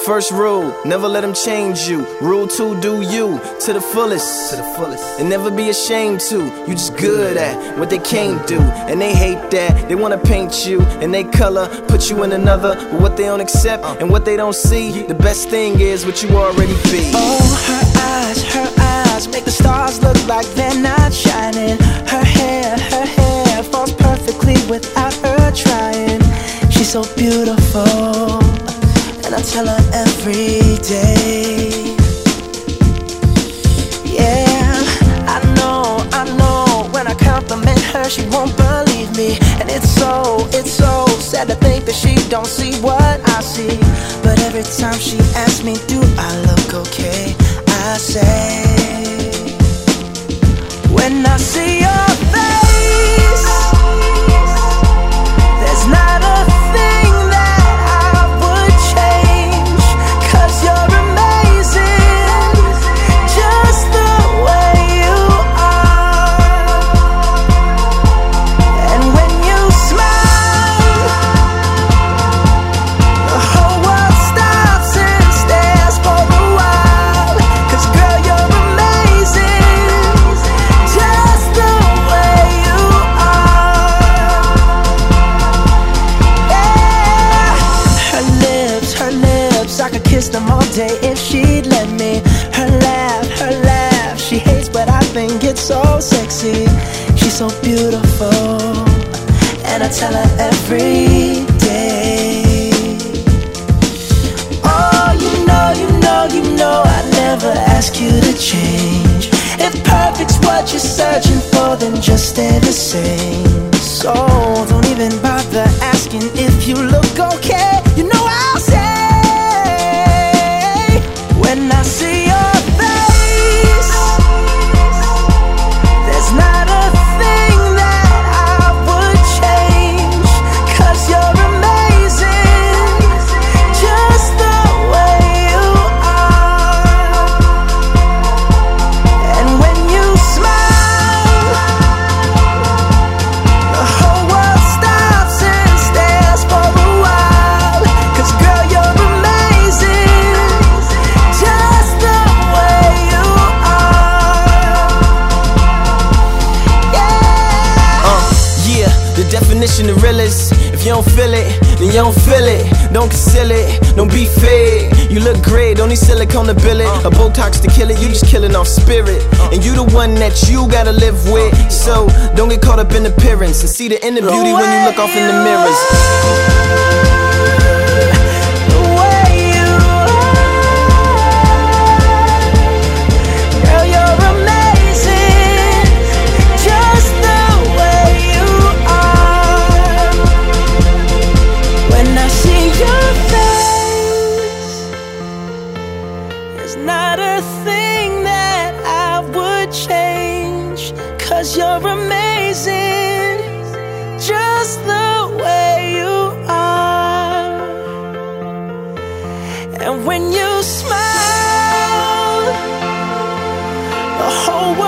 First rule, never let them change you. Rule 2, do you to the fullest. And never be ashamed to. You just good at what they can't do. And they hate that. They wanna paint you and they color, put you in another. But what they don't accept and what they don't see, the best thing is what you already be. Oh, her eyes make the stars look like they're not shining. Her hair falls perfectly without her trying. She's so beautiful, and I tell her every day. Yeah, I know, when I compliment her, she won't believe me. And it's so sad to think that she don't see what I see. But every time she asks me, do I look okay, I say, when I see your face, there's not a thing that I would change. 'Cause you're amazing, just the way you are. And when you smile, the whole world stops and stares for a while. 'Cause girl, you're amazing, just the way you are. Yeah. Her lips, I could kiss them all day if she'd let me. Her laugh, she hates but I think it's so sexy. She's so beautiful, and I tell her every day. Oh, you know I'd never ask you to change. If perfect's what you're searching for, then just stay the same. So don't even bother asking if you look okay. You know I'll say, when I see your face, there's not a thing that I would change. 'Cause you're amazing, just the way you are. And when you smile, the whole world stops and stares for a while. 'Cause girl, you're amazing, just the way you are. Yeah, the definition of real is, if you don't feel it, then you don't feel it. Don't conceal it, don't be fake. You look great, don't need silicone to bill it, or Botox to kill it, you just killing off spirit. And you the one that you gotta live with. So don't get caught up in appearance, and see the inner beauty when you look off in the mirrors. The way you are. Girl, you're amazing, just the way you are. When I see your face, there's not a thing that I would change. 'Cause you're amazing, just the way you are. And when you smile, the whole world